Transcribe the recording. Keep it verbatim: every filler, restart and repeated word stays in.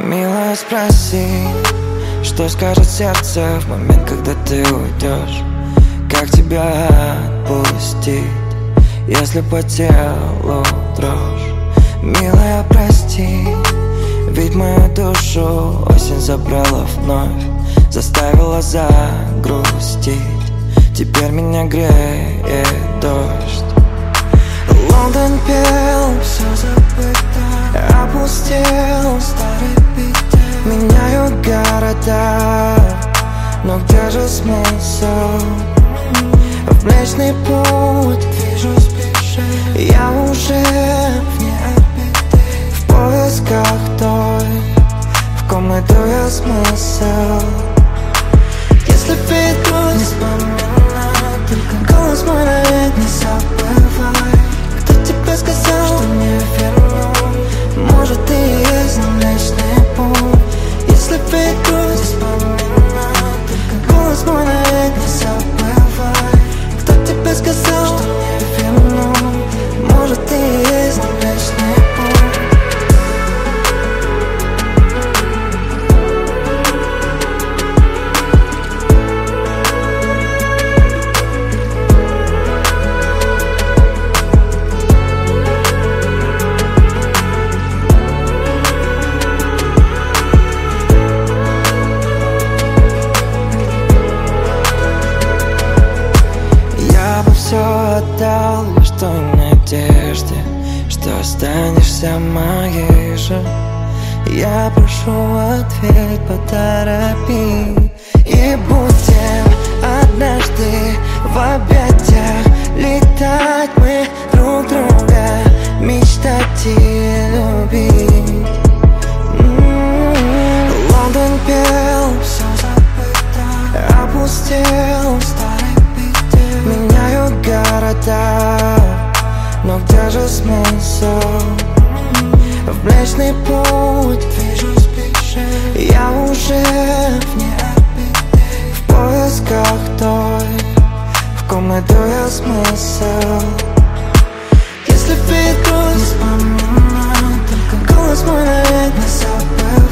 Милая, спроси, что скажет сердце в момент, когда ты уйдешь. Как тебя отпустить, если по телу дрожь? Милая, прости, ведь мою душу осень забрала вновь, заставила загрустить. Теперь меня греет дождь. Лондон пел, все забыто, опустел старый Питер. Меняют города, но где же смысл? В Млечный Путь движусь ближе, я уже вне орбиты, в поисках той, в ком найду я смысл. Если приду, не вспоминай, только голос мой навек не забывай. Кто тебе сказал, что не верну? Может, ты и есть Млечный Путь. Если приду, не вспоминай, только голос мой навек не забывай. Кто тебе сказал, что не верну? Может, ты и есть Млечный Путь. Все отдал лишь той надежде, что останешься моей же. Я прошу, ответь, поторопи. И будем однажды в объятиях летать мы друг друга, мечтать и любить. М-м-м. Лондон пел, все забыто, опустел старый Питер. Меняют города, но где же смысл? В Млечный Путь движусь ближе, я уже вне орбиты, в поисках той, в ком найду я смысл. Если приду, не вспоминай, только голос мой навек не забыл.